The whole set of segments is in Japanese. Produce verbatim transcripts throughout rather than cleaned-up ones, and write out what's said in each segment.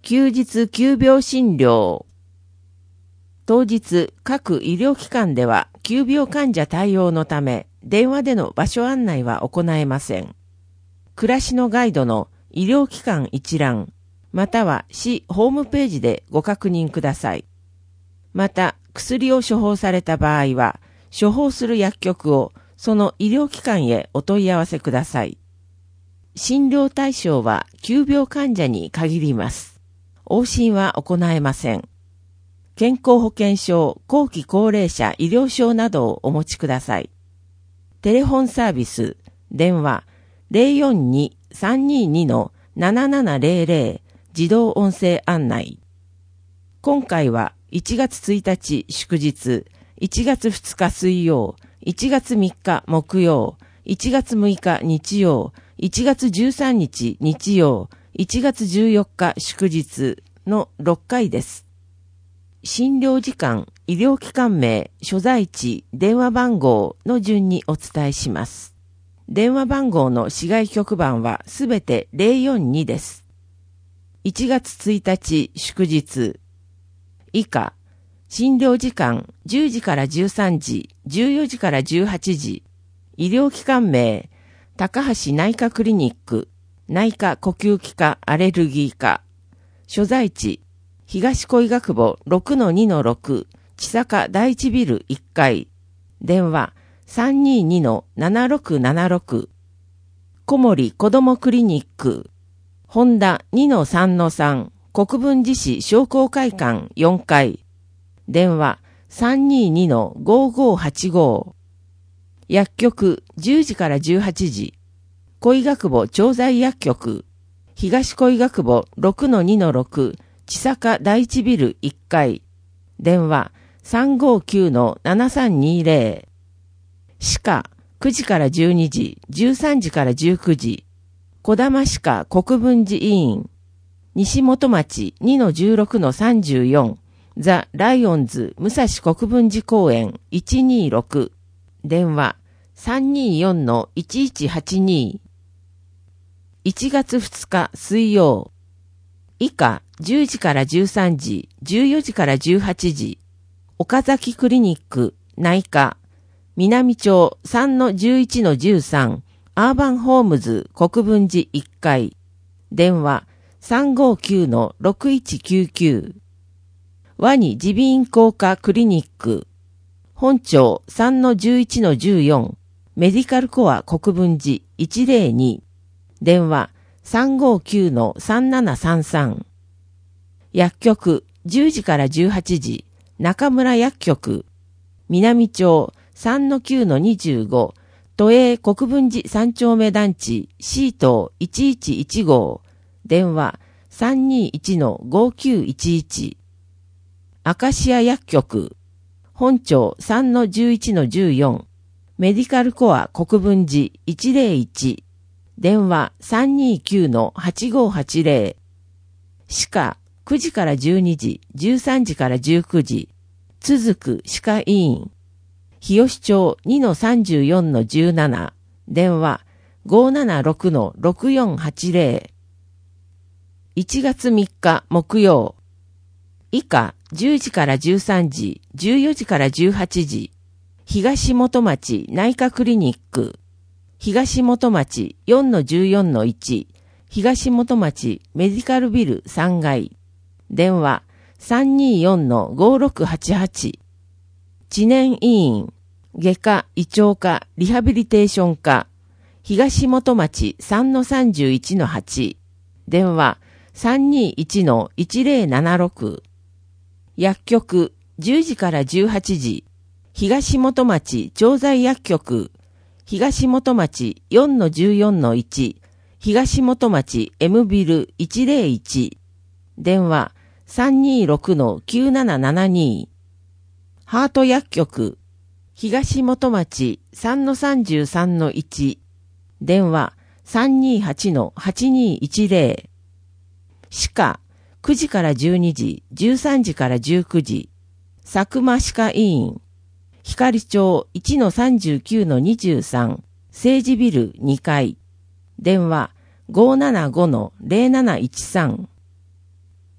休日急病診療。当日、各医療機関では急病患者対応のため、電話での場所案内は行えません。暮らしのガイドの医療機関一覧、または市ホームページでご確認ください。また、薬を処方された場合は、処方する薬局をその医療機関へお問い合わせください。診療対象は急病患者に限ります。往診は行えません。健康保険証、後期高齢者医療証などをお持ちください。テレフォンサービス、電話 ゼロよんに さんにに ななななゼロゼロ 自動音声案内。今回はいちがつついたち祝日、いちがつふつか水曜、いちがつみっか木曜、いちがつむいか日曜、いちがつじゅうさんにち日曜、いちがつじゅうよっか祝日のろっかいです。診療時間、医療機関名、所在地、電話番号の順にお伝えします。電話番号の市外局番はすべてゼロよんにです。いちがつついたち祝日。以下、診療時間じゅうじからじゅうさんじ、じゅうよじからじゅうはちじ。医療機関名、高橋内科クリニック、内科呼吸器科アレルギー科。所在地、東小医学部 ろくのにのろく、千坂第一ビルいっかい。電話 さんにーにのななろくななろく。小森子どもクリニック。ホンダ にのさんのさん、国分寺市商工会館よんかい。電話 さんにーにのごーごーはちご。薬局じゅうじからじゅうはちじ。小医学部調剤薬局。東小医学部 ろくのにのろく、千坂第一ビルいっかい。電話 さんごーきゅうのななさんにーぜろ。歯科くじからじゅうにじ、じゅうさんじからじゅうくじ。小玉歯科国分寺医院。西本町 にのじゅうろくのさんじゅうよん。ザ・ライオンズ武蔵国分寺公園いちにーろく。電話 さんにーよんのいちいちはちに。いちがつふつか水曜。以下じゅうじからじゅうさんじ、じゅうよじからじゅうはちじ。岡崎クリニック内科。南町 さんのじゅういちのじゅうさん。アーバンホームズ国分寺いっかい。電話 さんごーきゅうのろくいちきゅうきゅう。ワニ耳鼻咽喉科クリニック。本町 さんのじゅういちのじゅうよん。メディカルコア国分寺いちぜろに。電話 さんごーきゅうのさんななさんさん。薬局じゅうじからじゅうはちじ。中村薬局。南町 さんのきゅうのにじゅうご。都営国分寺さん丁目団地 シー棟いちいちいちご。電話 さんにーいちのごーきゅういちいち。アカシア薬局。本町 さんのじゅういちのじゅうよん。メディカルコア国分寺いちぜろいち。電話 さんにーきゅうのはちごーはちぜろ。歯科くじからじゅうにじ、じゅうさんじからじゅうくじ。続く歯科医院。日吉町 にのさんじゅうよんのじゅうなな。電話 ごーななろくのろくよんはちぜろ。いちがつみっか木曜。以下じゅうじからじゅうさんじ、じゅうよじからじゅうはちじ。東本町内科クリニック。東本町 よんのじゅうよんのいち。東本町メディカルビルさんがい。電話 さんにーよんのごーろくはちはち。知念医院、外科、胃腸科、リハビリテーション科。東本町 さんのさんじゅういちのはち。電話 さんにーいちのいちぜろななろく。薬局じゅうじからじゅうはちじ。東本町調剤薬局。東本町 よんのじゅうよんのいち。東本町 M ビルいちぜろいち。電話 さんにーろくのきゅうななななに。ハート薬局。東本町 さんのさんじゅうさんのいち。電話 さんにーはちのはちにーいちぜろ。歯科くじからじゅうにじ、じゅうさんじからじゅうくじ。佐久間歯科医院。光町 いちのさんじゅうきゅうのにじゅうさん。政治ビルにかい。電話 ごーななごのぜろなないちさん。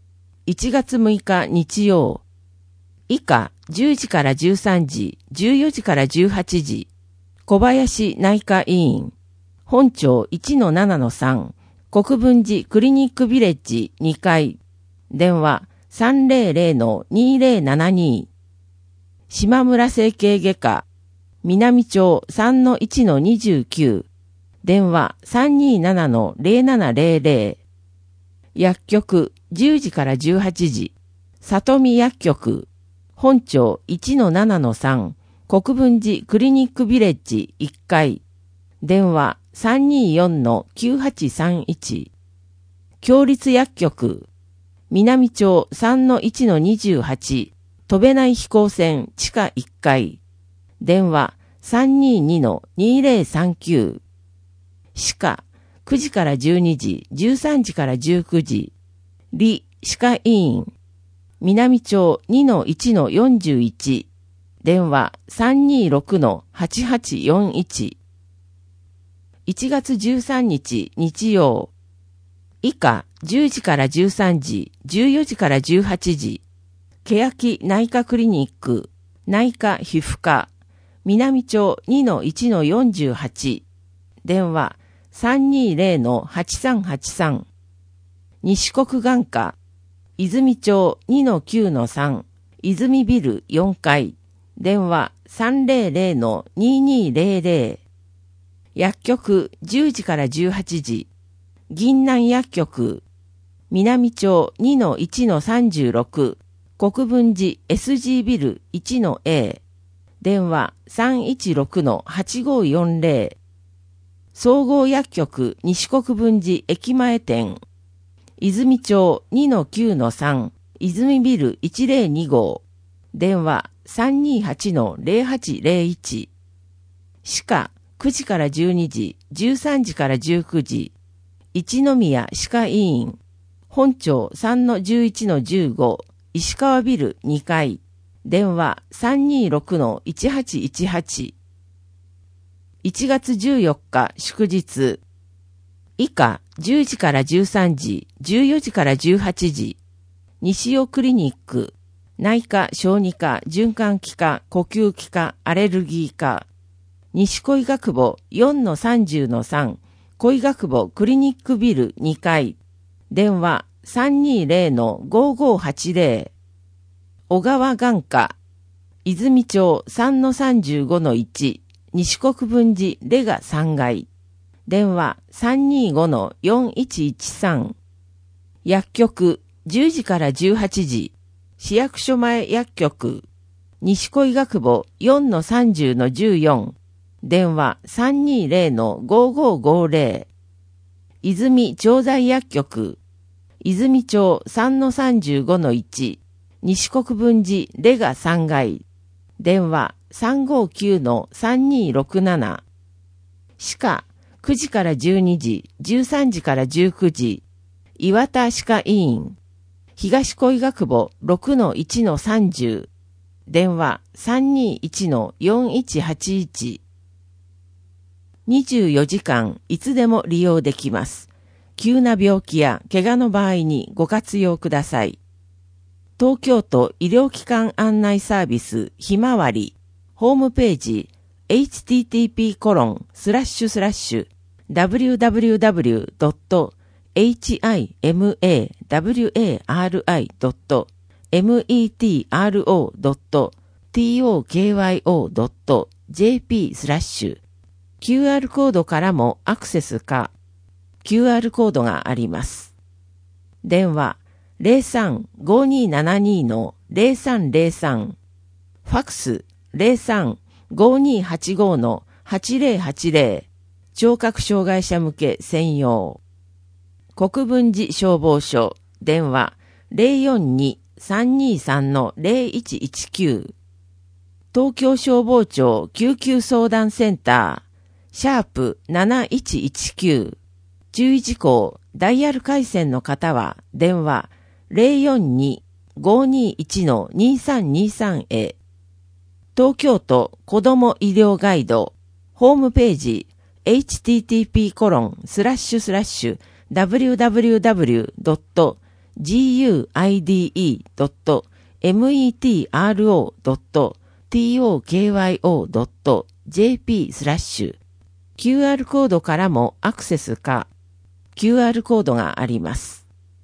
いちがつむいか日曜。以下じゅうじからじゅうさんじ、じゅうよじからじゅうはちじ。小林内科医院。本庁 いちのななのさん。国分寺クリニックビレッジにかい。電話 さんぜろぜろのにぜろななに。島村整形外科。南町 さんのいちのにじゅうきゅう。電話 さんにーななのぜろななぜろぜろ。薬局じゅうじからじゅうはちじ。里見薬局。本庁 いちのななのさん。国分寺クリニックビレッジいっかい。電話 さんにーよんのきゅうはちさんいち。共立薬局。南町 さんのいちのにじゅうはち。飛べない飛行船地下いっかい。電話 さんにーにのにぜろさんきゅう。歯科くじからじゅうにじ、じゅうさんじからじゅうくじ。理歯科医院。南町 にのいちのよんじゅういち。電話 さんにーろくのはちはちよんいち。いちがつじゅうさんにち日曜。以下じゅうじからじゅうさんじ、じゅうよじからじゅうはちじ。欅内科クリニック、内科皮膚科。南町 にのいちのよんじゅうはち。電話 さんにーぜろのはちさんはちさん。西国眼科。泉町 にのきゅうのさん。泉ビルよんかい。電話 さんぜろぜろのににーぜろぜろ。薬局じゅうじからじゅうはちじ。銀南薬局。南町 にのいちのさんじゅうろく。国分寺 エスジー ビルいちのエー。電話 さんいちろくのはちごよんぜろ。総合薬局西国分寺駅前店。泉町 にのきゅうのさん。泉ビルいちぜろにご。電話 さんにーはちのぜろはちぜろいち。歯科くじからじゅうにじ、じゅうさんじからじゅうくじ。一宮歯科医院。本庁 さんのじゅういちのじゅうご。石川ビルにかい。電話 さんにーろくのいちはちいちはち。いちがつじゅうよっか祝日。以下じゅうじからじゅうさんじ、じゅうよじからじゅうはちじ。西尾クリニック。内科、小児科、循環器科、呼吸器科、アレルギー科。西小医学部 よんのさんじゅうのさん。小医学部クリニックビルにかい。電話 さんにーぜろのごごはちぜろ。小川眼科。泉町 さんのさんじゅうごのいち。西国分寺レガさんがい。電話 さんにーごのよんいちいちさん。薬局じゅうじからじゅうはちじ。市役所前薬局。西小医学部 よんのさんじゅうのじゅうよん。電話 さんにーぜろのごごごぜろ。泉調剤薬局。泉町 さんのさんじゅうごのいち。西国分寺レガさんがい。電話 さんごきゅうのさんにーろくなな。歯科くじからじゅうにじ、じゅうさんじからじゅうくじ。岩田歯科医院。東小医学部 ろくのいちのさんじゅう。電話 さんにーいちのよんいちはちいち。にじゅうよじかんいつでも利用できます。急な病気や怪我の場合にご活用ください。東京都医療機関案内サービスひまわり。ホームページ エイチティーティーピーコロンスラッシュスラッシュダブリューダブリューダブリュードットエイチアイエムエーダブリューエーアールアイドットメトロドットトクドットジェーピー スラッシュ キューアール コードからもアクセスか キューアール コードがあります。電話 ゼロさん ごにーななにーのゼロさんゼロさん。ファックス ゼロさん ごにーはちごのはちぜろはちぜろ。聴覚障害者向け専用。国分寺消防署電話 ゼロよんにーさんにーさんのゼロいちいちきゅう。東京消防庁救急相談センターシャープなないちいちきゅう。注意事項ダイヤル回線の方は電話ゼロよんにーごにーいちのにさんにさんへ。東京都子ども医療ガイドホームページ エイチティーティーピーコロンスラッシュスラッシュダブリューダブリューダブリュードットジーユーアイディーイードットメトロドットトクヨドットジェーピー スラッシュ キューアール コードからもアクセスか キューアール コードがあります。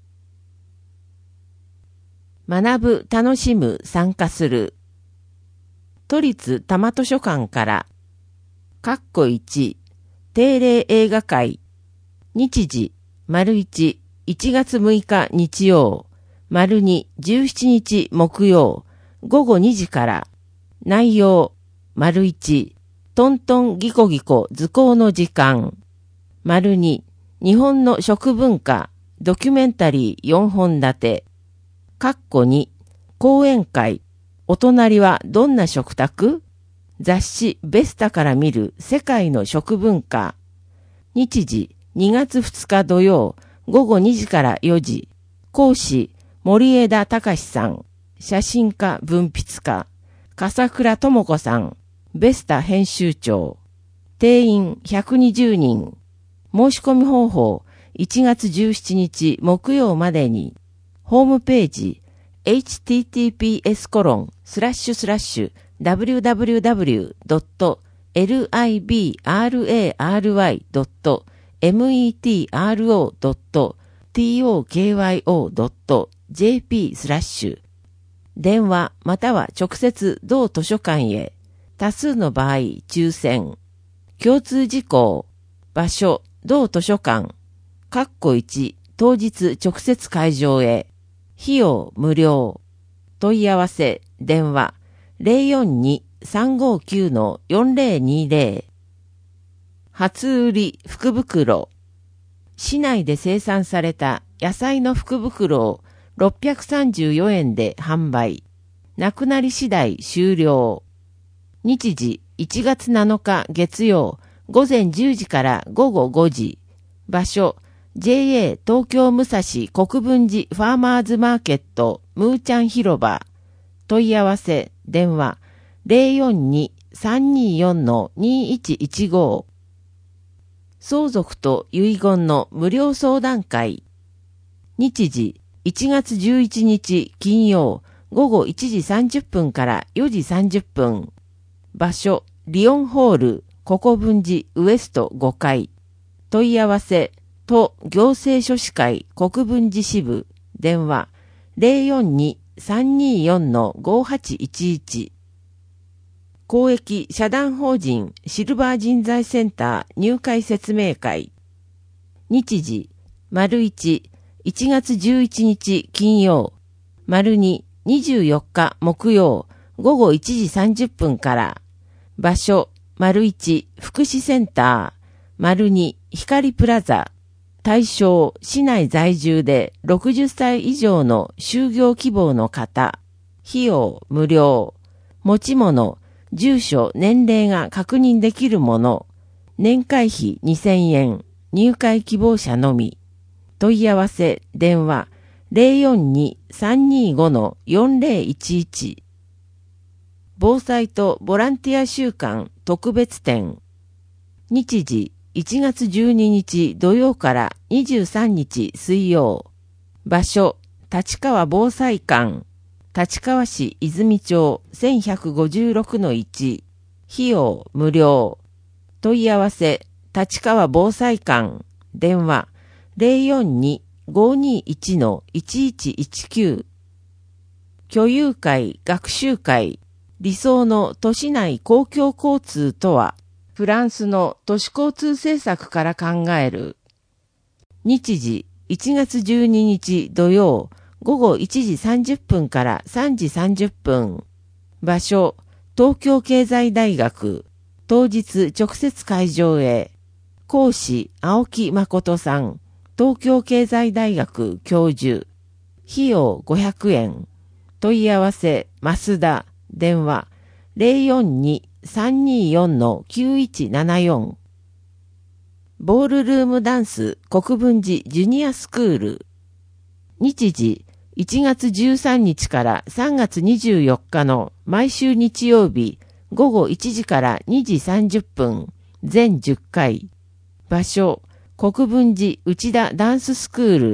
学ぶ、楽しむ、参加する。都立多摩図書館から、カッコいち、定例映画会、日時、丸いち、いちがつむいか日曜、丸に、じゅうしちにち木曜、ごごにじから、内容、丸いち、トントンギコギコ図工の時間、丸に、日本の食文化、ドキュメンタリーよんほん立て、カッコに、講演会、お隣はどんな食卓？雑誌ベスタから見る世界の食文化。日時にがつふつか土曜ごごにじからよじ。講師森枝隆さん。写真家文筆家。笠倉智子さん。ベスタ編集長。定員ひゃくにじゅうにん。申し込み方法いちがつじゅうしちにち木曜までに。ホームページ エイチティーティーピーエスコロンスラッシュスラッシュダブリューダブリューダブリュードットリブライドットメトロドットトクヨドットジェーピー スラッシュ電話または直接同図書館へ。多数の場合抽選。共通事項。場所同図書館。カッコいち当日直接会場へ。費用無料。問い合わせ電話 ゼロよんに さんごきゅう よんゼロにゼロ。初売り福袋。市内で生産された野菜の福袋をろっぴゃくさんじゅうよえんで販売。なくなり次第終了。日時いちがつなのか月曜ごぜんじゅうじからごごごじ。場所ジェーエー 東京武蔵国分寺ファーマーズマーケットムーチャン広場。問い合わせ電話 ゼロよんに さんによん にいちいちご。相続と遺言の無料相談会。日時いちがつじゅういちにち金曜ごごいちじさんじゅっぷんからよじさんじゅっぷん。場所リオンホール国分寺ウエストごかい。問い合わせ都行政書士会国分寺支部電話 ゼロよんに さんによん ごはちいちいち。公益社団法人シルバー人材センター入会説明会。日時丸いち、いちがつじゅういちにち金曜丸に、にじゅうよっか木曜ごごいちじさんじゅっぷんから。場所丸いち福祉センター丸に光プラザ。対象、市内在住でろくじゅっさい以上の就業希望の方。費用無料。持ち物、住所、年齢が確認できるもの。年会費にせんえん。入会希望者のみ。問い合わせ、電話 ゼロよんに さんにご よんゼロいちいち。防災とボランティア週間特別展。日時いちがつじゅうににち土曜からにじゅうさんにち水曜。場所、立川防災館。立川市泉町 せんひゃくごじゅうろくのいち。費用無料。問い合わせ、立川防災館。電話、ゼロよんに ごにいち いちいちいちきゅう。居有会、学習会。理想の都市内公共交通とは、フランスの都市交通政策から考える。日時いちがつじゅうににち土曜ごごいちじさんじゅっぷんからさんじさんじゅっぷん。場所東京経済大学。当日直接会場へ。講師青木誠さん。東京経済大学教授。費用ごひゃくえん。問い合わせ増田。電話ゼロよんに さんによん きゅういちななよん。ボールルームダンス国分寺ジュニアスクール。日時いちがつじゅうさんにちからさんがつにじゅうよっかの毎週日曜日ごごいちじからにじさんじゅっぷん全じゅっかい。場所国分寺内田ダンススクール。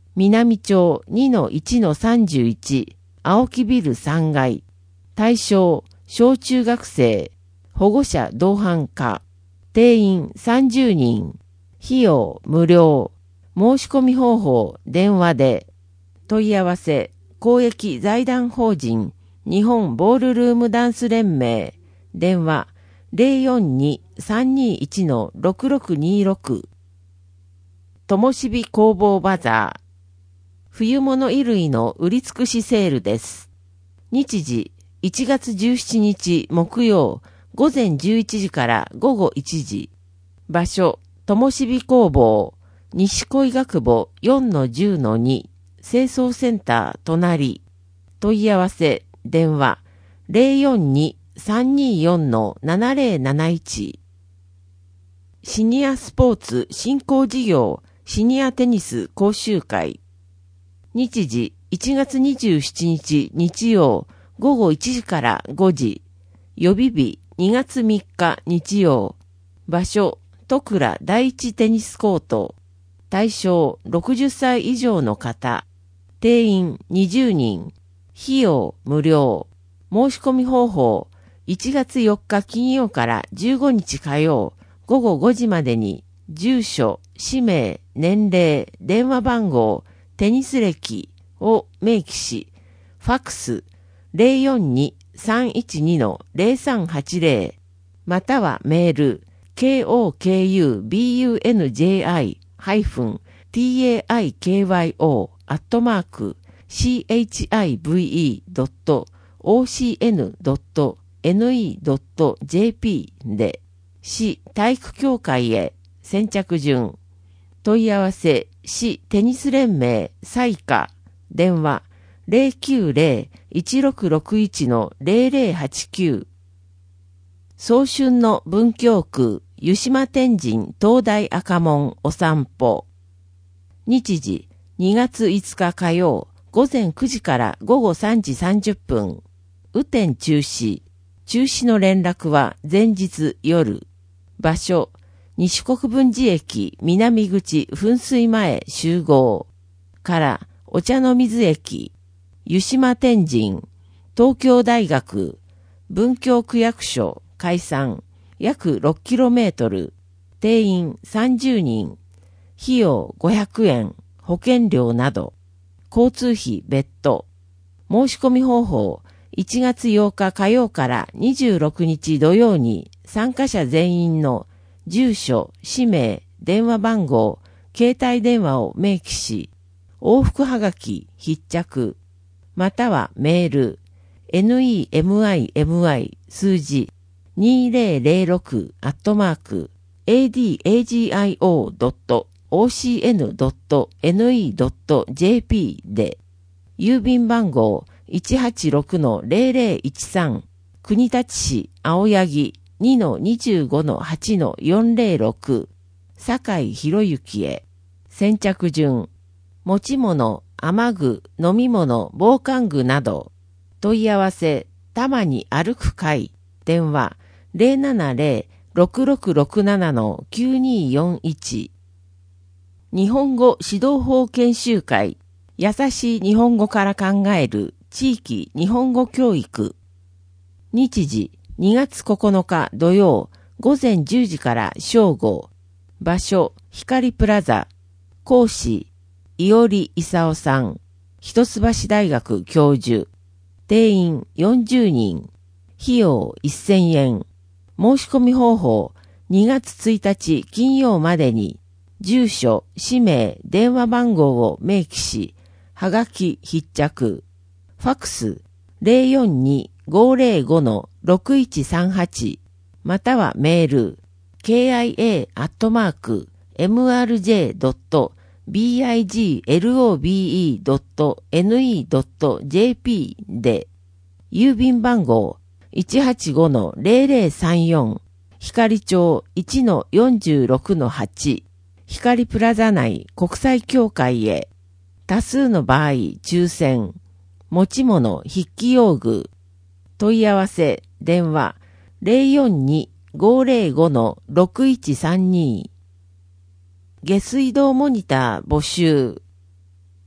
南町 にのいちのさんじゅういち 青木ビルさんがい。対象、小中学生、保護者同伴可。定員さんじゅうにん。費用無料。申し込み方法、電話で。問い合わせ、公益財団法人、日本ボールルームダンス連盟。電話、ゼロよんに さんにいち のろくろくにろく。ともしび工房バザー。冬物衣類の売り尽くしセールです。日時、いちがつじゅうしちにち木曜、午前じゅういちじから午後いちじ。場所、ともしび工房、西恋学部 よんのじゅうのに、清掃センター隣。問い合わせ、電話、ゼロよんに さんによん のななゼロなないち。シニアスポーツ振興事業シニアテニス講習会。日時、いちがつにじゅうしちにち日曜、午後いちじからごじ。予備日、にがつみっか日曜。場所、戸倉第一テニスコート。対象、ろくじゅっさい以上の方。定員にじゅうにん。費用無料。申し込み方法、いちがつよっか金曜からじゅうごにち火曜、午後ごじまでに、住所、氏名、年齢、電話番号、テニス歴を明記し、ファックス ゼロよんに さんいちに のゼロさんはちゼロ またはメール ケーオーケーユービーユーエヌジェーアイ ハイフン ティーエーアイケーワイオー アットマーク シーエイチアイブイイードットオーシーエヌドットエヌイードットジェーピー で市体育協会へ先着順。問い合わせ市テニス連盟彩花電話 ゼロきゅうゼロ いちろくろくいち のゼロゼロはちきゅう。早春の文京区湯島天神東大赤門お散歩。日時にがついつか火曜午前くじから午後さんじさんじゅっぷん。雨天中止。中止の連絡は前日夜。場所、西国分寺駅南口噴水前集合。からお茶の水駅、湯島天神、東京大学、文京区役所開山、約 ろっキロメートル。定員さんじゅうにん。費用ごひゃくえん。保険料など。交通費別途。申し込み方法、いちがつようか火曜からにじゅうろくにち土曜に参加者全員の住所、氏名、電話番号、携帯電話を明記し、往復はがき必着、またはメール、ネミ数字にせんろくアットマーク エーディーエージーアイオードットオーシーエヌドットエヌイードットジェーピー で、郵便番号いちはちろくのゼロゼロいちさん、国立市青柳 にのにじゅうごのはちのよんゼロろく、酒井博之へ。先着順。持ち物、雨具、飲み物、防寒具など。問い合わせ、たまに歩く会。電話、ゼロななゼロ ろくろくろくななのきゅうによんいち。日本語指導法研修会。優しい日本語から考える地域日本語教育。日時、にがつここのか土曜、午前じゅうじから正午。場所、光プラザ。講師、伊織勲さん。一橋大学教授。定員よんじゅうにん。費用せんえん。申し込み方法、にがつついたち金曜までに、住所、氏名、電話番号を明記し、はがき必着。ファックス、ゼロよんに ごゼロごのろくいちさんはち、またはメール、ケーアイエー アットマーク エムアールジェー ドット ビーアイジーエルオービーイー ドット エヌイー ドット ジェーピー で、郵便番号いちはちごのゼロゼロさんよん、光町 いちのよんじゅうろくのはち、光プラザ内国際協会へ。多数の場合、抽選。持ち物、筆記用具。問い合わせ、電話、ゼロよんに ごゼロごのろくいちさんに。下水道モニター募集。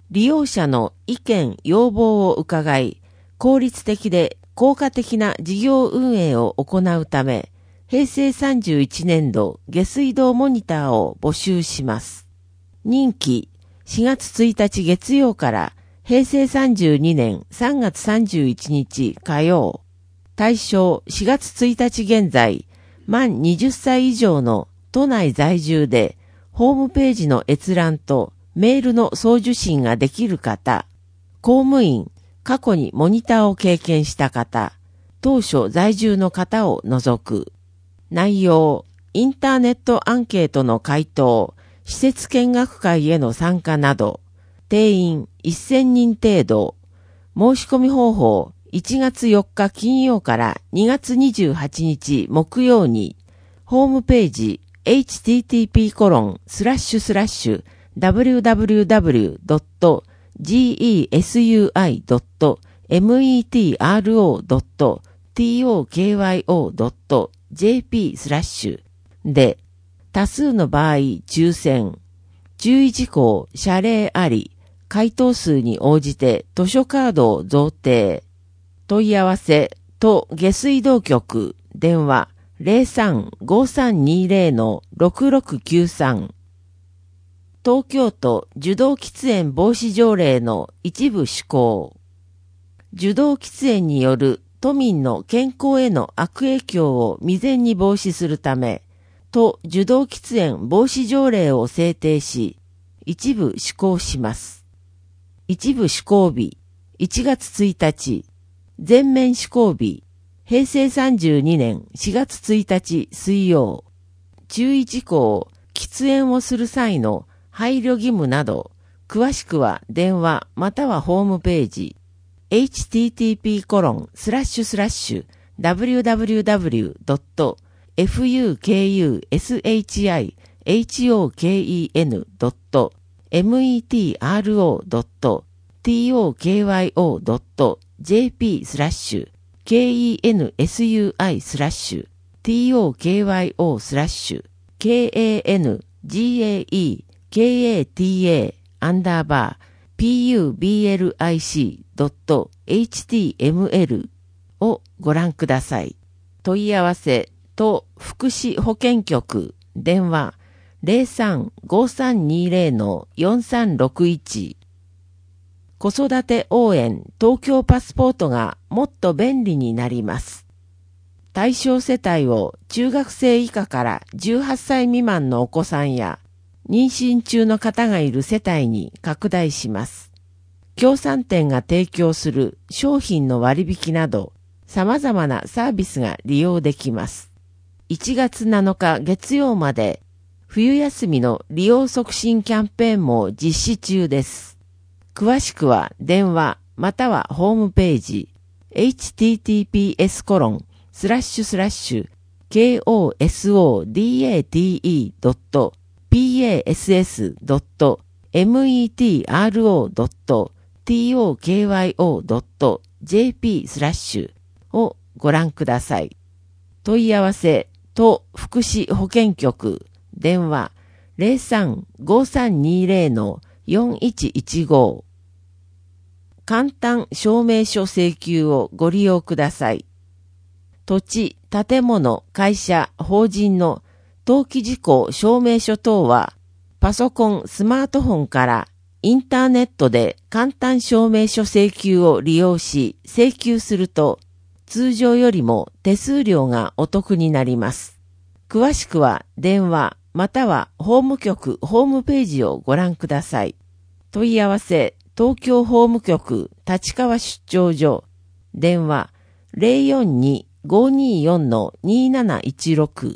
利用者の意見・要望を伺い、効率的で効果的な事業運営を行うため、平成さんじゅういちねんど下水道モニターを募集します。任期しがつついたち月曜から平成さんじゅうにねんさんがつさんじゅういちにち火曜。対象しがつついたち現在、満はたち以上の都内在住で、ホームページの閲覧とメールの送受信ができる方、公務員、過去にモニターを経験した方、当初在住の方を除く。内容、インターネットアンケートの回答、施設見学会への参加など、定員せんにん程度、申し込み方法、いちがつよっか金曜からにがつにじゅうはちにち木曜に、ホームページ、エイチティーティーピーコロンスラッシュスラッシュダブリューダブリューダブリュードットジーイーエスユーアイドットメトロドットトクヨドットジェーピースラッシュで、多数の場合抽選、注意事項謝礼あり、回答数に応じて図書カードを贈呈。問い合わせ、都下水道局、電話ゼロさんごさんにゼロのろくろくきゅうさん。東京都受動喫煙防止条例の一部施行。受動喫煙による都民の健康への悪影響を未然に防止するため、都受動喫煙防止条例を制定し、一部施行します。一部施行日、いちがつついたち、全面施行日、平成さんじゅうにねんしがつついたち水曜。注意事項、喫煙をする際の配慮義務など、詳しくは電話またはホームページ、エイチティーティーピーコロンスラッシュスラッシュダブリューダブリューダブリュードットフユーケーユーエスエイチアイエイチオーケーイーエヌドットメトロドットトクヨドットジェーピースラッシュ ケーイーエヌエスユーアイ スラッシュ トクヨ スラッシュ ケーエーエヌジーエーイー ケーエーティーエー アンダーバー ピーユービーエルアイシー ドット エイチティーエムエル をご覧ください。問い合わせ、都福祉保健局、電話ゼロさんごさんにゼロのよんさんろくいち。子育て応援東京パスポートがもっと便利になります。対象世帯を中学生以下からじゅうはっさい未満のお子さんや妊娠中の方がいる世帯に拡大します。協賛店が提供する商品の割引など様々なサービスが利用できます。いちがつなのか月曜まで冬休みの利用促進キャンペーンも実施中です。詳しくは電話またはホームページ エイチティーティーピーエスコロンスラッシュスラッシュ ケーオーエスオーディーエーティーイー ドット ピーエーエスエス ドット メトロ ドット トクヨ ドット ジェーピー スラッシュをご覧ください。問い合わせ、都福祉保健局、電話ゼロさんごさんにゼロのよんいちいちご。簡単証明書請求をご利用ください。土地、建物、会社、法人の登記事項証明書等は、パソコン、スマートフォンからインターネットで簡単証明書請求を利用し請求すると、通常よりも手数料がお得になります。詳しくは電話または法務局ホームページをご覧ください。問い合わせ、東京法務局立川出張所、電話ゼロよんに ごによんのになないちろく。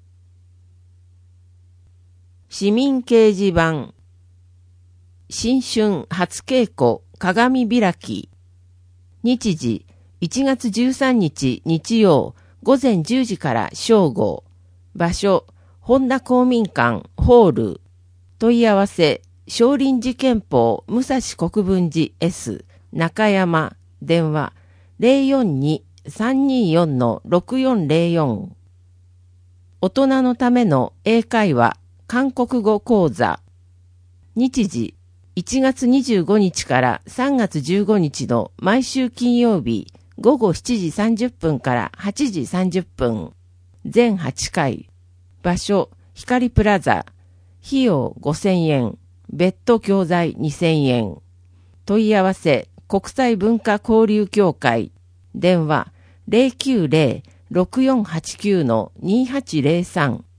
市民掲示板、新春初稽古鏡開き。日時いちがつじゅうさんにち日曜午前じゅうじから正午。場所本田公民館ホール。問い合わせ少林寺拳法武蔵国分寺 S 中山。電話ゼロよんに さんによんのろくよんゼロよん。大人のための英会話韓国語講座。日時いちがつにじゅうごにちからさんがつじゅうごにちの毎週金曜日ごごしちじさんじゅっぷんからはちじさんじゅっぷん。全はちかい。場所、光プラザ。費用ごせんえん。別途教材にせんえん。問い合わせ、国際文化交流協会。電話、ゼロきゅうゼロ ろくよんはちきゅう にはちゼロさん。